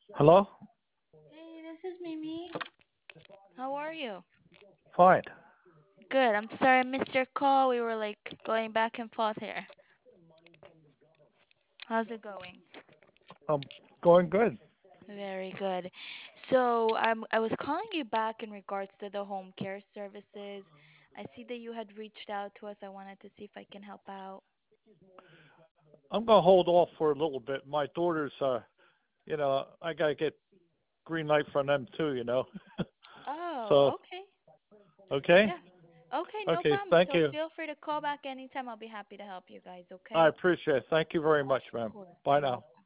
Hello? Hey, this is Mimi. How are you? Fine. Good. I'm sorry I missed your call. We were going back and forth here. How's it going? I'm going good. Very good. So I was calling you back in regards to the home care services. I see that you had reached out to us. I wanted to see if I can help out. I'm going to hold off for a little bit. My daughters, I got to get green light from them too. So, Oh, okay. okay? Yeah. Okay, no Okay, problem. thank So you. feel free to call back anytime. I'll be happy to help you guys, I okay? appreciate it. Thank you very Of much, ma'am. course. Bye Of now.